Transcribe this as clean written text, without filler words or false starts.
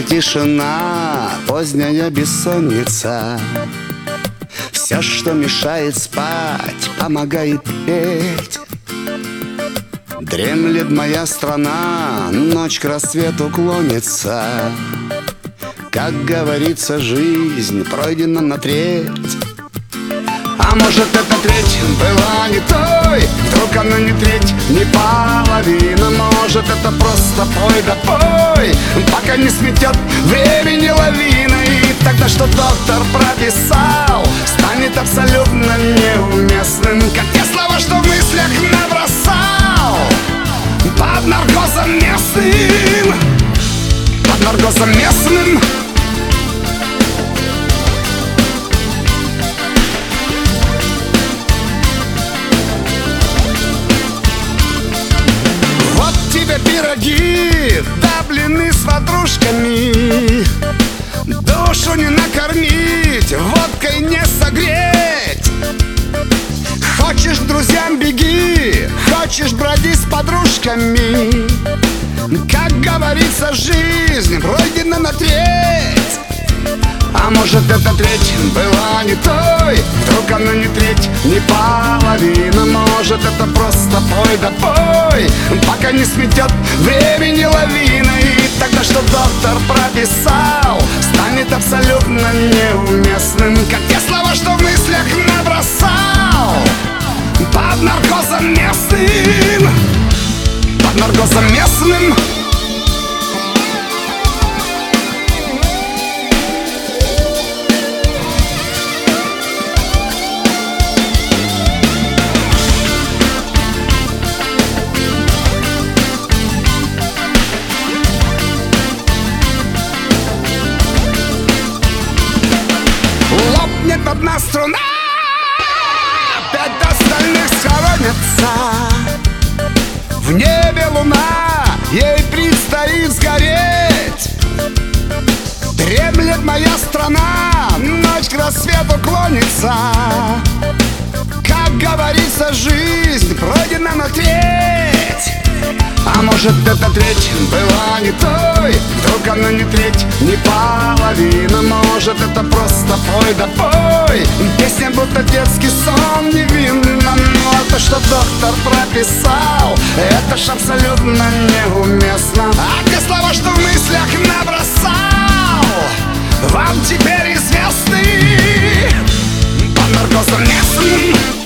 Ночная тишина, поздняя бессонница. Все, что мешает спать, помогает петь. Дремлет моя страна, ночь к рассвету клонится. Как говорится, жизнь пройдена на треть. А может, эта треть была не той, вдруг она не треть, не половина. Может, это просто пой да пой, пока не сметет времени лавина. И тогда, что доктор прописал, станет абсолютно неуместным, как те слова, что в мыслях набросал под наркозом местным. Под наркозом местным. Пироги, да блины с ватрушками. Душу не накормить, водкой не согреть. Хочешь к друзьям — беги, хочешь — броди с подружками. Как говорится, жизнь пройдена на треть. А может, эта треть была не той, вдруг она не треть, не половина. Может, это просто пой да пой, пока не сметет времени лавина. И тогда, что доктор прописал, станет абсолютно неуместным, как те слова, что в мыслях набросал под наркозом местным. Под наркозом местным. Лопнет одна струна, опять остальных схоронятся. В небе луна, ей предстоит сгореть. Дремлет моя страна, ночь к рассвету клонится. Как говорится, жизнь пройдена на треть. А может, эта треть была не той, вдруг она не треть, не половина. Может, это просто пой да пой, песня будто детский сон невинный. Но то, что доктор прописал, это ж абсолютно неуместно. А те слова, что в мыслях набросал, вам теперь известны под наркозом местным.